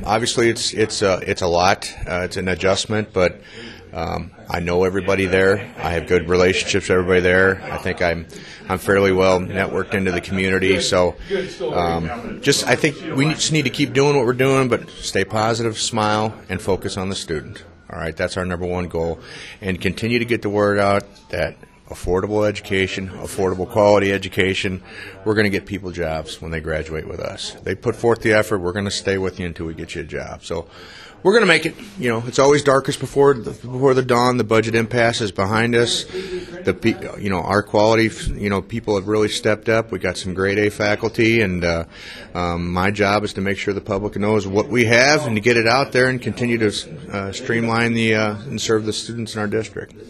Obviously, it's a lot. It's an adjustment, but I know everybody there. I have good relationships with everybody there. I think I'm fairly well networked into the community. So, I think we just need to keep doing what we're doing, but stay positive, smile, and focus on the student. All right, that's our number one goal, and continue to get the word out that affordable education, affordable quality education, we're going to get people jobs when they graduate with us. They put forth the effort, we're going to stay with you until we get you a job. So we're going to make it. It's always darkest before the dawn. The budget impasse is behind us. Our quality, people have really stepped up. We got some grade A faculty, and my job is to make sure the public knows what we have and to get it out there and continue to streamline and serve the students in our district.